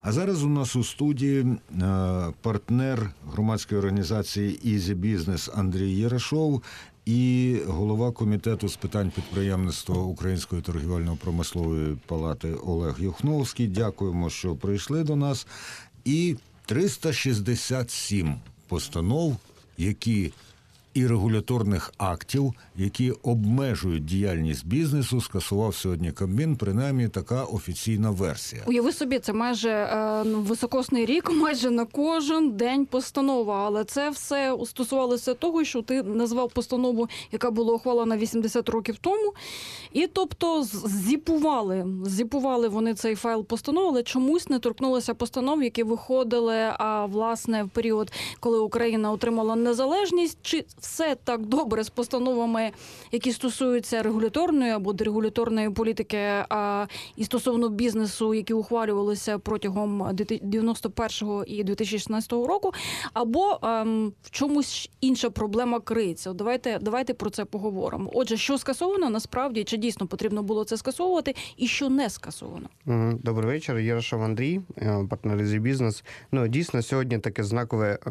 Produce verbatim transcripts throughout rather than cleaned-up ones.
А зараз у нас у студії партнер громадської організації «Easy Business» Андрій Єрашов і голова комітету з питань підприємництва Української торгівельно-промислової палати Олег Юхновський. Дякуємо, що прийшли до нас. І триста шістдесят сім постанов, які і регуляторних актів, які обмежують діяльність бізнесу, скасував сьогодні Кабмін, принаймні така офіційна версія. Уяви собі, це майже е, високосний рік, майже на кожен день постанова, але це все стосувалося того, що ти назвав постанову, яка була ухвалена вісімдесят років тому, і тобто зіпували, зіпували вони цей файл постанов, але чомусь не торкнулося постанов, які виходили, а власне в період, коли Україна отримала незалежність. Чи все так добре з постановами, які стосуються регуляторної або дерегуляторної політики, а і стосовно бізнесу, які ухвалювалися протягом дев'яносто першого і дві тисячі шістнадцятого року, або ем, в чомусь інша проблема криється. Давайте, давайте про це поговоримо. Отже, що скасовано насправді, чи дійсно потрібно було це скасовувати, і що не скасовано? Добрий вечір, Єрашов Андрій, партнер Easy Business. Ну, дійсно, сьогодні таке знакове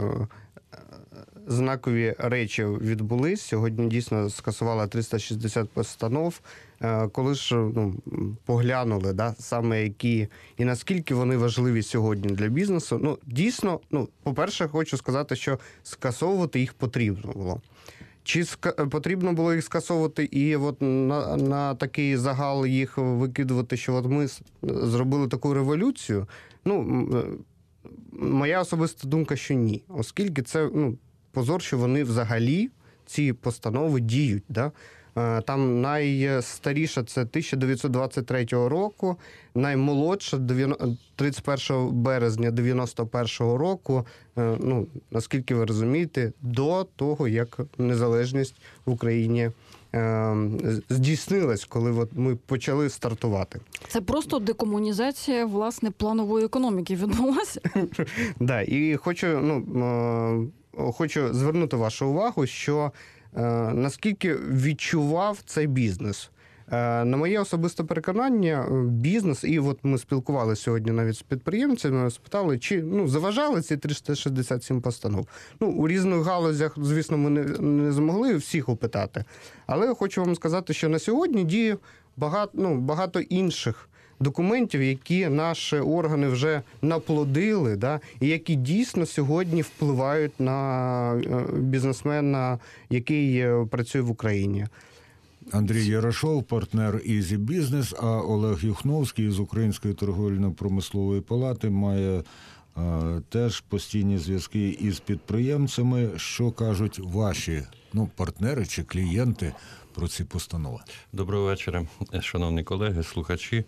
знакові речі відбулись. Сьогодні дійсно скасувала триста шістдесят постанов. Коли ж ну, поглянули, да, саме які і наскільки вони важливі сьогодні для бізнесу, ну, дійсно, ну, по-перше, хочу сказати, що скасовувати їх потрібно було. Чи ска- потрібно було їх скасовувати і от на, на такий загал їх викидувати, що от ми зробили таку революцію? Ну, моя особиста думка, що ні. Оскільки це, ну, позор, що вони взагалі, ці постанови, діють. Да? Там найстаріша – це тисяча дев'ятсот двадцять третього року, наймолодша – тридцять першого березня дев'яносто першого року, ну, наскільки ви розумієте, до того, як незалежність в Україні здійснилась, коли от ми почали стартувати. Це просто декомунізація, власне, планової економіки відбулася? Да, і хочу, ну, хочу звернути вашу увагу, що наскільки відчував цей бізнес. На моє особисте переконання, бізнес, і от ми спілкувалися сьогодні навіть з підприємцями, спитали, чи ну, заважали ці триста шістдесят сім постанов. Ну, у різних галузях, звісно, ми не, не змогли всіх опитати, але я хочу вам сказати, що на сьогодні діє багато, ну, багато інших документів, які наші органи вже наплодили, да, і які дійсно сьогодні впливають на бізнесмена, який працює в Україні. Андрій Єрашов, партнер Easy Business, а Олег Юхновський з Української торгівельно-промислової палати має а, теж постійні зв'язки із підприємцями. Що кажуть ваші ну, партнери чи клієнти про ці постанови? Доброго вечора, шановні колеги, слухачі.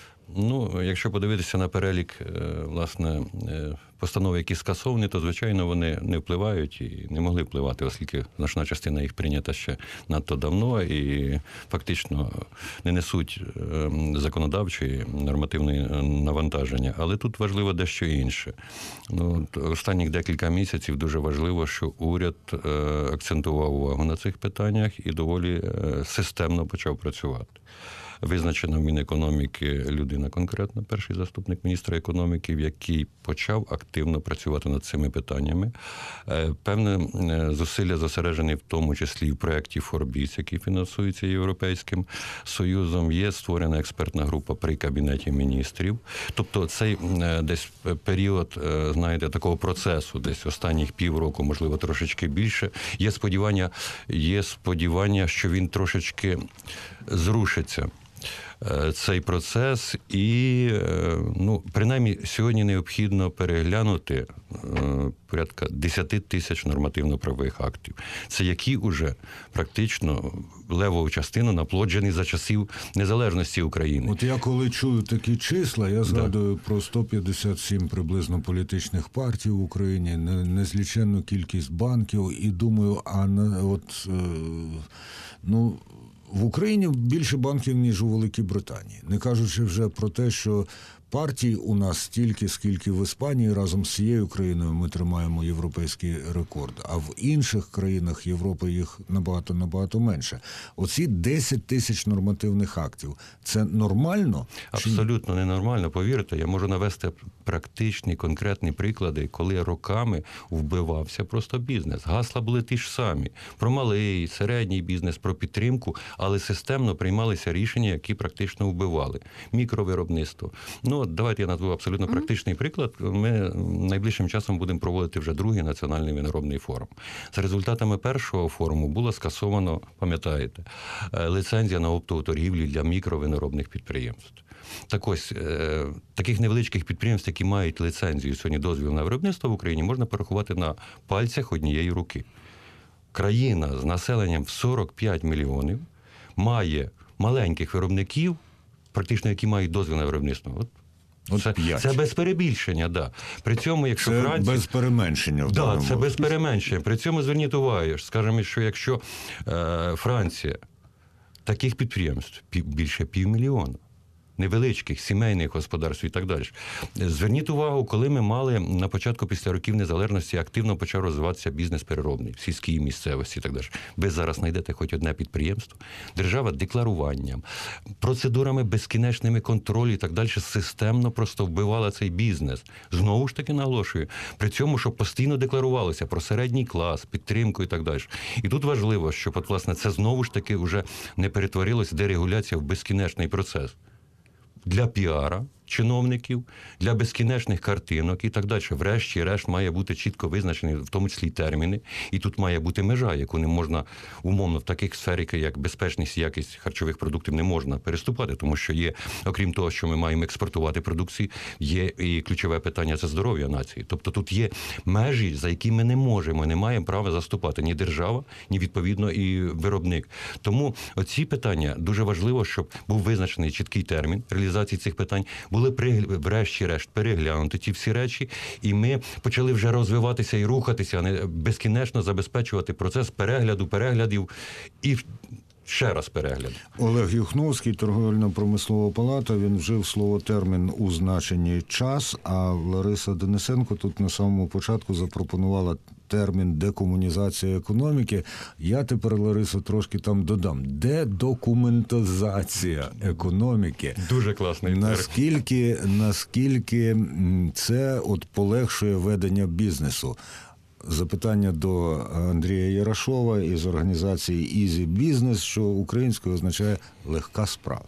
Ну, якщо подивитися на перелік, власне, постанов, які скасовані, то, звичайно, вони не впливають і не могли впливати, оскільки значна частина їх прийнята ще надто давно і фактично не несуть законодавчої нормативної навантаження. Але тут важливо дещо інше. Ну, останніх декілька місяців дуже важливо, що уряд акцентував увагу на цих питаннях і доволі системно почав працювати. Визначена в Мінекономіки людина конкретно, перший заступник міністра економіки, який почав активно працювати над цими питаннями. Певне зусилля зосереджені в тому числі і в проєкті Форбіс, який фінансується Європейським Союзом. Є створена експертна група при Кабінеті міністрів. Тобто цей десь період, знаєте, такого процесу, десь останніх півроку, можливо, трошечки більше. Є сподівання, є сподівання, що він трошечки зрушиться. Цей процес і, ну, принаймні, сьогодні необхідно переглянути порядка десять тисяч нормативно-правових актів. Це які уже практично левову частину наплоджені за часів незалежності України. От я коли чую такі числа, я згадую да. про сто п'ятдесят сім приблизно політичних партій в Україні, незліченну кількість банків і думаю, а от, ну, в Україні більше банків, ніж у Великій Британії. Не кажучи вже про те, що партій у нас стільки, скільки в Іспанії, разом з цією країною ми тримаємо європейський рекорд, а в інших країнах Європи їх набагато-набагато менше. Оці десять тисяч нормативних актів – це нормально? Абсолютно ненормально, повірте. Я можу навести практичні, конкретні приклади, коли роками вбивався просто бізнес. Гасла були ті ж самі. Про малий, середній бізнес, про підтримку, але системно приймалися рішення, які практично вбивали. Мікровиробництво. Ну, от давайте я назву абсолютно практичний приклад. Ми найближчим часом будемо проводити вже другий національний виноробний форум. За результатами першого форуму було скасовано, пам'ятаєте, ліцензія на оптову торгівлю для мікровиноробних підприємств. Так ось, е, таких невеличких підприємств, які мають ліцензію, сьогодні дозвіл на виробництво в Україні, можна порахувати на пальцях однієї руки. Країна з населенням в сорок п'ять мільйонів має маленьких виробників, практично які мають дозвіл на виробництво. От, От це, п'ять. це без перебільшення, да. При цьому, якщо Це Франція... без переменшення. В Так, даному це без переменшення. При цьому зверніть увагу, скажімо, що якщо е, Франція, таких підприємств пів, більше півмільйона, невеличких, сімейних господарств і так далі. Зверніть увагу, коли ми мали на початку після років незалежності активно почав розвиватися бізнес переробний в сільській місцевості і так далі. Ви зараз знайдете хоч одне підприємство. Держава декларуванням, процедурами безкінечними контролю і так далі системно просто вбивала цей бізнес. Знову ж таки наголошую, при цьому, щоб постійно декларувалося про середній клас, підтримку і так далі. І тут важливо, щоб, от, власне, це знову ж таки вже не перетворилось дерегуляція в безкінечний процес. Для піара чиновників, для безкінечних картинок і так далі. Врешті-решт має бути чітко визначені, в тому числі терміни, і тут має бути межа, яку не можна умовно в таких сферах, як безпечність і якість харчових продуктів, не можна переступати, тому що є, окрім того, що ми маємо експортувати продукцію, є і ключове питання – це здоров'я нації. Тобто тут є межі, за які ми не можемо, не маємо права заступати ні держава, ні, відповідно, і виробник. Тому оці питання дуже важливо, щоб був визначений чіткий термін реалізації цих питань, були врешті-решт переглянути ті всі речі, і ми почали вже розвиватися і рухатися, а не безкінечно забезпечувати процес перегляду, переглядів і ще раз перегляд. Олег Юхновський, торговельно-промислова палата, він вжив слово термін у значенні час, а Лариса Денисенко тут на самому початку запропонувала термін декомунізація економіки. Я тепер, Ларисо, трошки там додам. Дедокументизація економіки. Дуже класний термін. Наскільки, наскільки це от полегшує ведення бізнесу? Запитання до Андрія Ярошова із організації Easy Business, що українською означає «легка справа».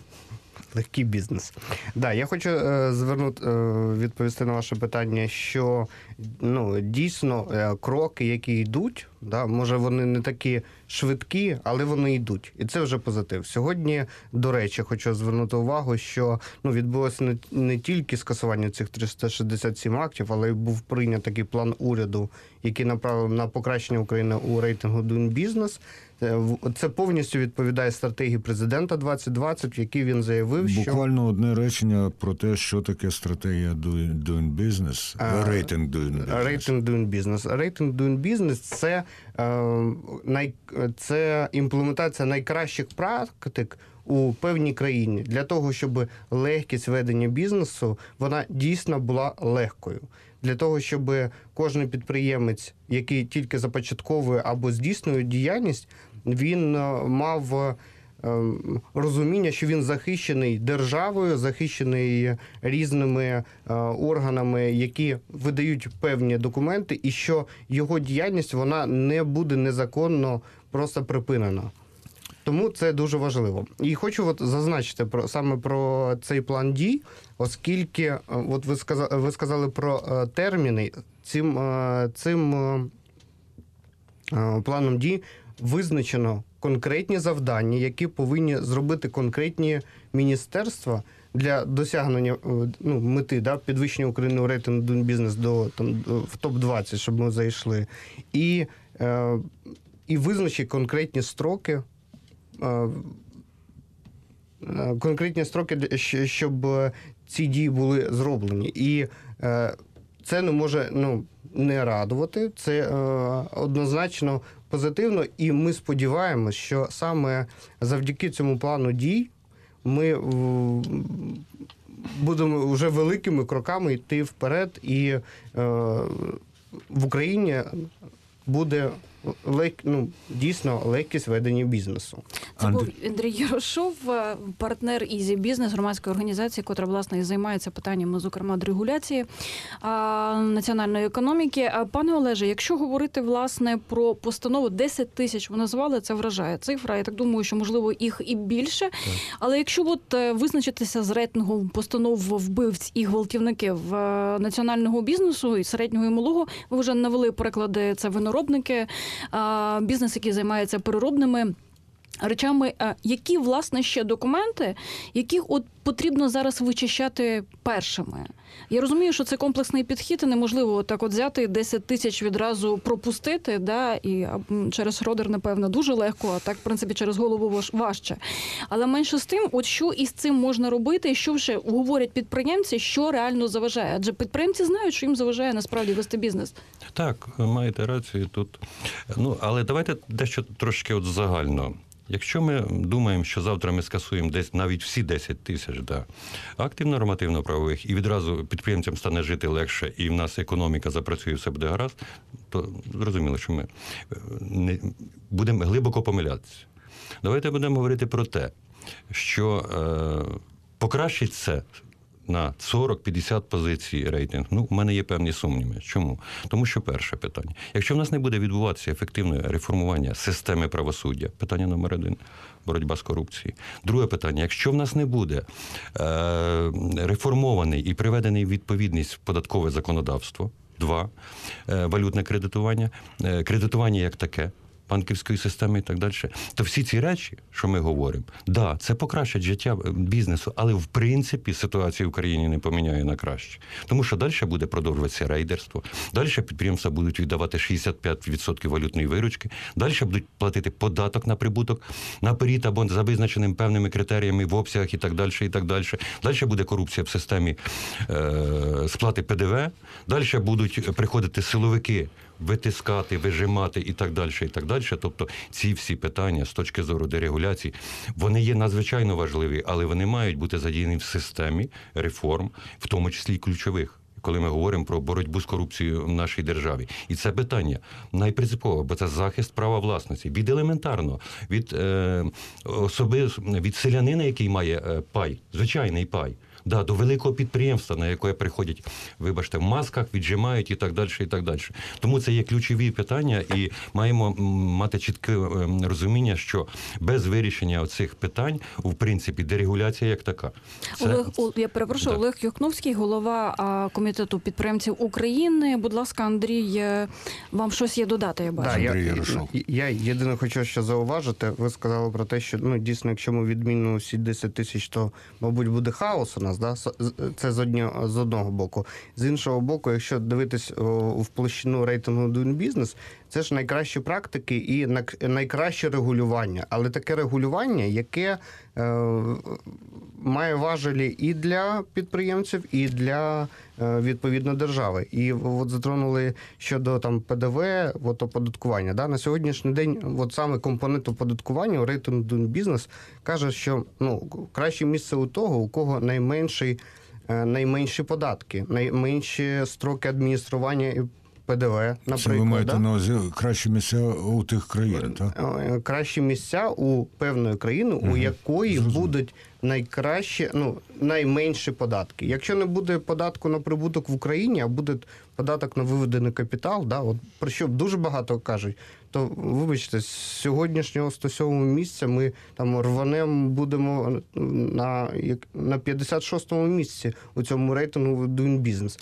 Легкий бізнес. Да, я хочу е, звернути е, відповісти на ваше питання, що ну дійсно е, кроки, які йдуть, да, може вони не такі швидкі, але вони йдуть, і це вже позитив. Сьогодні, до речі, хочу звернути увагу, що ну відбулося не, не тільки скасування цих триста шістдесят сім актів, але й був прийнятий такий план уряду, який направив на покращення України у рейтингу Doing Business. Це повністю відповідає стратегії президента двадцять двадцять, в якій він заявив, що... Буквально одне речення про те, що таке стратегія Doing Business, а, рейтинг Doing Business. Рейтинг Doing Business. Рейтинг Doing Business – це, е, най, це імплементація найкращих практик у певній країні для того, щоб легкість ведення бізнесу, вона дійсно була легкою. Для того, щоб кожен підприємець, який тільки започатковує або здійснює діяльність, він мав розуміння, що він захищений державою, захищений різними органами, які видають певні документи, і що його діяльність вона не буде незаконно просто припинена. Тому це дуже важливо. І хочу от зазначити про саме про цей план дій, оскільки от ви сказали, ви сказали про терміни. Цим, цим планом дій визначено конкретні завдання, які повинні зробити конкретні міністерства для досягнення ну, мети, да, підвищення України у рейтингу Doing Business до там в топ двадцять, щоб ми зайшли, і, і визначити конкретні строки. Конкретні строки, щоб ці дії були зроблені. І це не може ну, не радувати, це однозначно позитивно, і ми сподіваємось, що саме завдяки цьому плану дій ми будемо вже великими кроками йти вперед, і е, в Україні буде лег, ну, дійсно легкість ведення бізнесу. Це Андрій- був Андрій Ярошов, партнер Easy Business, громадської організації, котра, власне, і займається питаннями, зокрема, регуляції а, національної економіки. А, пане Олеже, якщо говорити, власне, про постанову десять тисяч, ви назвали, це вражає цифра. Я так думаю, що, можливо, їх і більше. Так. Але якщо от е, визначитися з рейтингом постанов вбивць і гвалтівників е, національного бізнесу, і середнього, і малого, ви вже навели приклади, це виноробники, е, бізнес, який займається переробними речами. Які, власне, ще документи, яких от потрібно зараз вичищати першими? Я розумію, що це комплексний підхід, і неможливо так от взяти десять тисяч відразу пропустити, да, і через родер, напевно, дуже легко, а так, в принципі, через голову важче. Але менше з тим, от що із цим можна робити, і що вже говорять підприємці, що реально заважає? Адже підприємці знають, що їм заважає насправді вести бізнес. Так, маєте рацію тут. Ну, але давайте дещо трошки от загально. Якщо ми думаємо, що завтра ми скасуємо десь навіть всі десять тисяч да, актів нормативно-правових, і відразу підприємцям стане жити легше, і в нас економіка запрацює, все буде гаразд, то зрозуміло, що ми не, будемо глибоко помилятися. Давайте будемо говорити про те, що е, покращить це на сорок-п'ятдесят позицій рейтинг. Ну, в мене є певні сумніви. Чому? Тому що перше питання. Якщо в нас не буде відбуватися ефективне реформування системи правосуддя, питання номер один – боротьба з корупцією. Друге питання. Якщо в нас не буде е, реформований і приведений в відповідність податкове законодавство, два – е, валютне кредитування, е, кредитування як таке, банківської системи і так далі, то всі ці речі, що ми говоримо, да, це покращить життя бізнесу, але в принципі ситуація в країні не поміняє на краще. Тому що далі буде продовжуватися рейдерство, далі підприємства будуть віддавати шістдесят п'ять відсотків валютної виручки, далі будуть платити податок на прибуток наперед або за визначеними певними критеріями в обсягах і так далі, і так далі. Далі буде корупція в системі е, сплати Пе Де Ве, далі будуть приходити силовики, витискати, вижимати і так далі, і так далі. Тобто ці всі питання з точки зору дерегуляції, вони є надзвичайно важливі, але вони мають бути задіяні в системі реформ, в тому числі і ключових, коли ми говоримо про боротьбу з корупцією в нашій державі. І це питання найпринципове, бо це захист права власності. Від елементарно, від е, особи, від селянина, який має е, пай, звичайний пай, да, до великого підприємства, на яке приходять, вибачте, в масках, віджимають і так далі, і так далі. Тому це є ключові питання, і маємо мати чітке розуміння, що без вирішення цих питань, в принципі, дерегуляція як така. Це... Олег, я перепрошую, да. Олег Юхновський, голова комітету підприємців України. Будь ласка, Андрій, вам щось є додати, я бачу. Да, Андрій я, Ярошов. я єдине хочу ще зауважити. Ви сказали про те, що ну дійсно, якщо ми відмінимо всі десять тисяч, то, мабуть, буде хаос у нас. Да? Це з одного, з одного боку. З іншого боку, якщо дивитись в площину рейтингу Doing Business, це ж найкращі практики і найкраще регулювання. Але таке регулювання, яке е, має важелі і для підприємців, і для е, відповідно держави. І от затронули щодо там Пе Де Ве, от оподаткування. Да? На сьогоднішній день от саме компонент оподаткування у рейтингу Doing Business каже, що ну, краще місце у того, у кого найменший, е, найменші податки, найменші строки адміністрування Пе Де Ве, наприклад. Це ви маєте да? на увазі кращі місця у тих країн, так? Кращі місця у певної країни, угу. у якої Зрозуміло. Будуть найкращі, ну, найменші податки. Якщо не буде податку на прибуток в Україні, а буде податок на виведений капітал, да, от про що дуже багато кажуть, то, вибачте, з сьогоднішнього сто сьомого місця ми там рванемо, будемо на, на п'ятдесят шостому місці у цьому рейтингу Doing Business.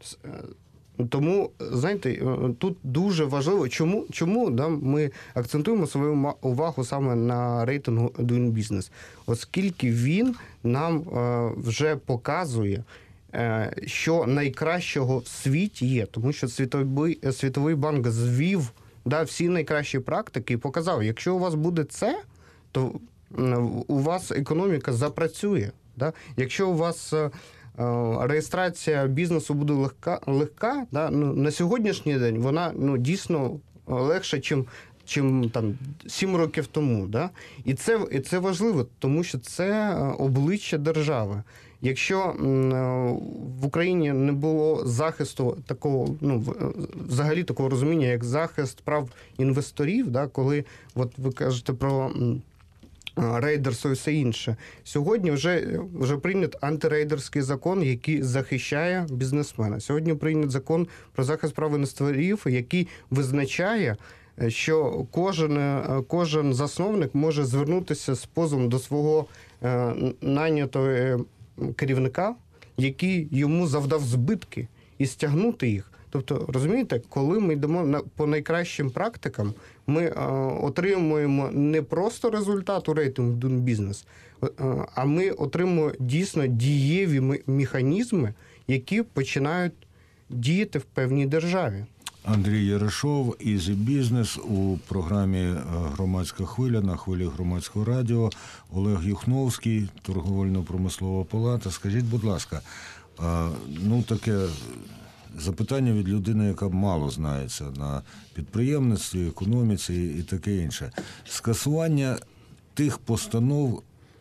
Тому, знаєте, тут дуже важливо, чому, чому да, ми акцентуємо свою увагу саме на рейтингу Doing Business, оскільки він нам е, вже показує, е, що найкращого в світі є, тому що Світовий, Світовий банк звів да, всі найкращі практики і показав, якщо у вас буде це, то у вас економіка запрацює. Да? Якщо у вас реєстрація бізнесу буде легка, легка да? ну, на сьогоднішній день вона ну, дійсно легша, чим, чим там, сім років тому. Да? І, це, і це важливо, тому що це обличчя держави. Якщо м, е, в Україні не було захисту такого, ну в- взагалі такого розуміння, як захист прав інвесторів, да, коли от ви кажете про м, е, рейдерство і все інше, сьогодні вже, вже прийнят антирейдерський закон, який захищає бізнесмена. Сьогодні прийнят закон про захист прав інвесторів, який визначає, що кожен, е, кожен засновник може звернутися з позовом до свого е, найнятого е, керівника, який йому завдав збитки, і стягнути їх. Тобто, розумієте, коли ми йдемо на, по найкращим практикам, ми е, отримуємо не просто результат у рейтингу Doing Business, е, а ми отримуємо дійсно дієві ме- механізми, які починають діяти в певній державі. Андрій Ярошов, Ізі Бізнес у програмі е, «Громадська хвиля» на хвилі Громадського радіо. Олег Юхновський, торговельно-промислова палата. Скажіть, будь ласка, е, ну таке запитання від людини, яка мало знається на підприємництві, економіці і таке інше. Скасування тих постанов,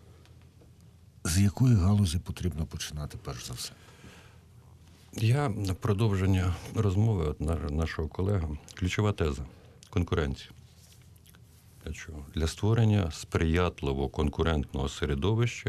з якої галузі потрібно починати перш за все? Я на продовження розмови от на- нашого колеги. Ключова теза – конкуренція. Для чого? Для створення сприятливого конкурентного середовища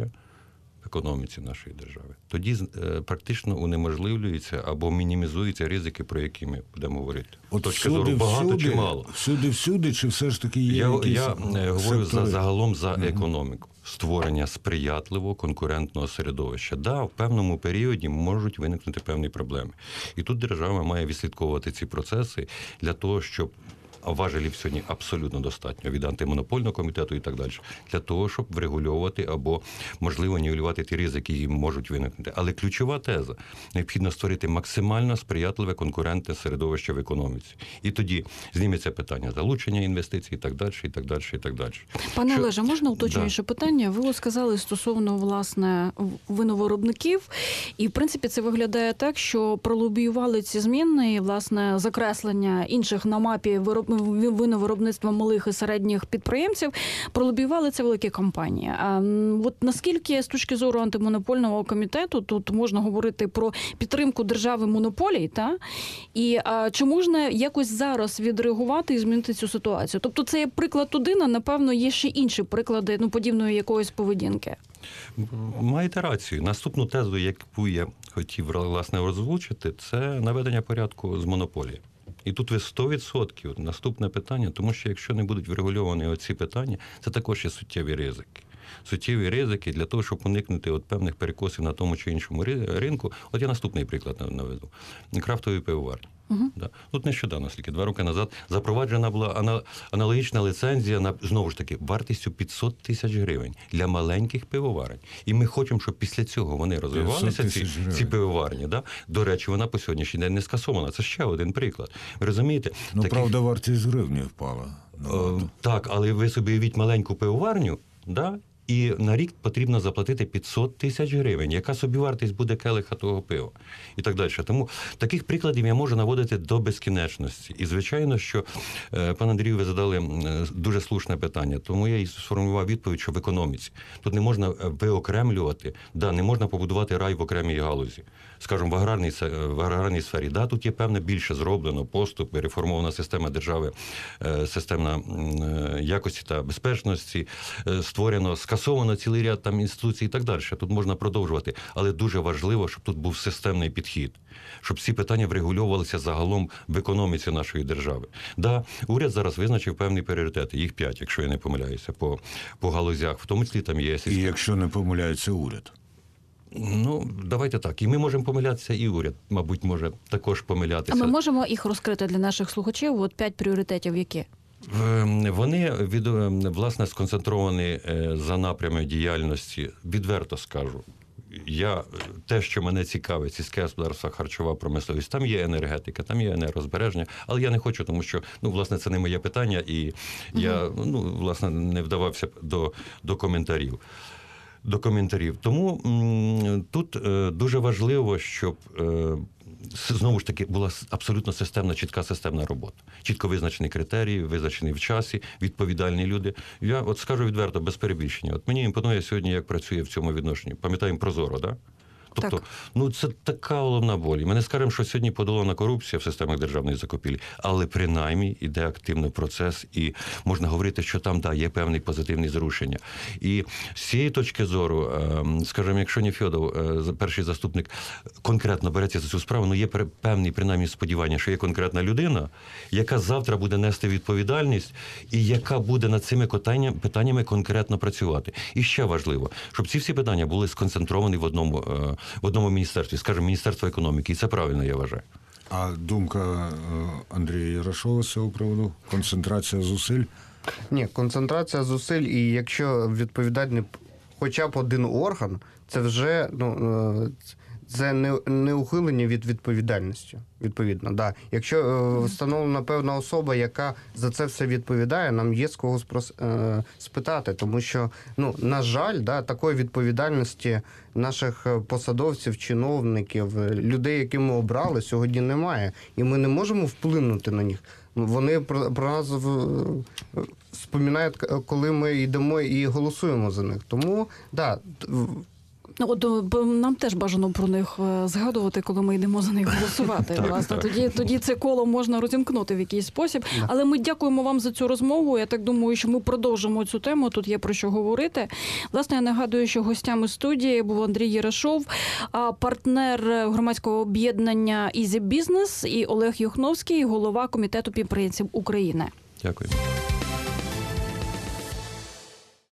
в економіці нашої держави. Тоді е, практично унеможливлюються або мінімізуються ризики, про які ми будемо говорити. От Точка всюди, зору багато всюди, чи мало? Всюди, всюди, чи все ж таки є Я, якісь я е, говорю за, сектори? загалом за економіку. Створення сприятливого конкурентного середовища. Да, в певному періоді можуть виникнути певні проблеми. І тут держава має відслідковувати ці процеси для того, щоб а важелів сьогодні абсолютно достатньо від антимонопольного комітету і так далі, для того, щоб врегульовувати або, можливо, нівелювати ті ризики, які можуть виникнути. Але ключова теза – необхідно створити максимально сприятливе конкурентне середовище в економіці. І тоді зніметься питання залучення інвестицій і так далі, і так далі, і так далі. Пане Що- Олеже, можна уточнююче питання? Ви от сказали стосовно, власне, виновиробників. І, в принципі, це виглядає так, що пролобіювали ці зміни, і, власне, закреслення інших на мапі вироб... виновиробництва малих і середніх підприємців, пролобіювали це великі компанії. А м, от наскільки з точки зору антимонопольного комітету тут можна говорити про підтримку держави монополій, та? І а, чи можна якось зараз відреагувати і змінити цю ситуацію? Тобто це є приклад один, а напевно є ще інші приклади, ну, подібної якоїсь поведінки. Маєте рацію. Наступну тезу, яку я хотів, власне, озвучити, це наведення порядку з монополії. І тут ви сто відсотків наступне питання, тому що якщо не будуть врегульовані оці питання, це також є суттєві ризики. Суттєві ризики для того, щоб уникнути от певних перекосів на тому чи іншому ри- ринку. От я наступний приклад нав- наведу. Крафтові пивоварні. Угу. Да. Тут нещодавно, скільки, два роки назад, запроваджена була ана- аналогічна ліцензія на, знову ж таки, вартістю п'ятсот тисяч гривень для маленьких пивоварень. І ми хочемо, щоб після цього вони розвивалися, ці, тисяч гривень. ці пивоварні. Да? До речі, вона по сьогоднішній день не скасована. Це ще один приклад. Ви розумієте? Ну, Таких- правда, вартість гривні впала. Е, набагато. Так, але ви собі уявіть маленьку пивоварню, да? І на рік потрібно заплатити п'ятсот тисяч гривень. Яка собівартість буде келиха того пива? І так далі. Тому таких прикладів я можу наводити до безкінечності. І, звичайно, що, е, пане Андрію, ви задали е, дуже слушне питання. Тому я і сформував відповідь, що в економіці. Тут не можна виокремлювати, да, не можна побудувати рай в окремій галузі. Скажімо, в аграрній, се- в аграрній сфері. Да, тут є певне більше зроблено, поступи, реформована система держави, е, системна м, е, якості та безпечності, е, створено, скасовано цілий ряд там інституцій і так далі. Тут можна продовжувати. Але дуже важливо, щоб тут був системний підхід, щоб всі питання врегульовувалися загалом в економіці нашої держави. Да, уряд зараз визначив певні пріоритети, їх п'ять, якщо я не помиляюся, по, по галузях, в тому числі там є І сільська. якщо не помиляється уряд. Ну, давайте так. І ми можемо помилятися, і уряд, мабуть, може також А помилятися. ми можемо їх розкрити для наших слухачів? От п'ять пріоритетів які? Е, Вони від, е, власне сконцентровані е, за напрямами діяльності, відверто скажу. Я, те, що мене цікавить, сільське господарство, харчова промисловість, там є енергетика, там є енергозбереження, але я не хочу, тому що, ну, власне, це не моє питання, і я, ну, власне, не вдавався до, до коментарів. До коментарів. Тому м, тут е, дуже важливо, щоб е, с- знову ж таки була с- абсолютно системна, чітка системна робота. Чітко визначені критерії, визначені в часі, відповідальні люди. Я от скажу відверто, без перебільшення. От мені імпонує сьогодні, як працює в цьому відношенні. Пам'ятаємо Прозоро, да? Тобто, Так. ну це така головна боль. Ми не скажемо, що сьогодні подолана корупція в системах державної закупівлі, але принаймні йде активний процес, і можна говорити, що там да, є певні позитивні зрушення. І з цієї точки зору, скажімо, якщо Нефьодов, перший заступник, конкретно береться за цю справу, ну є певні принаймні сподівання, що є конкретна людина, яка завтра буде нести відповідальність і яка буде над цими питаннями конкретно працювати. І ще важливо, щоб ці всі питання були сконцентровані в одному, в одному міністерстві, скажімо, Міністерство економіки. І це правильно, я вважаю. А думка Андрія Єрашова з цього приводу? Концентрація зусиль? Ні, концентрація зусиль, і якщо відповідальний хоча б один орган, це вже ну, це не, не ухилення від відповідальності, відповідно. Да. Якщо е, встановлена певна особа, яка за це все відповідає, нам є з кого спрос, е, спитати, тому що, ну, на жаль, да, такої відповідальности наших посадовців, чиновників, людей, які ми обрали, сьогодні немає. І ми не можемо вплинути на них. Вони про, про нас споминають, коли ми йдемо і голосуємо за них. Тому, да, Ну, от нам теж бажано про них згадувати, коли ми йдемо за них голосувати. Так, Власне, так. тоді, тоді це коло можна розімкнути в якийсь спосіб. Да. Але ми дякуємо вам за цю розмову. Я так думаю, що ми продовжимо цю тему. Тут є про що говорити. Власне, я нагадую, що гостями студії був Андрій Єрашов, партнер громадського об'єднання «Easy Business» і Олег Юхновський, голова Комітету підприємців України. Дякую.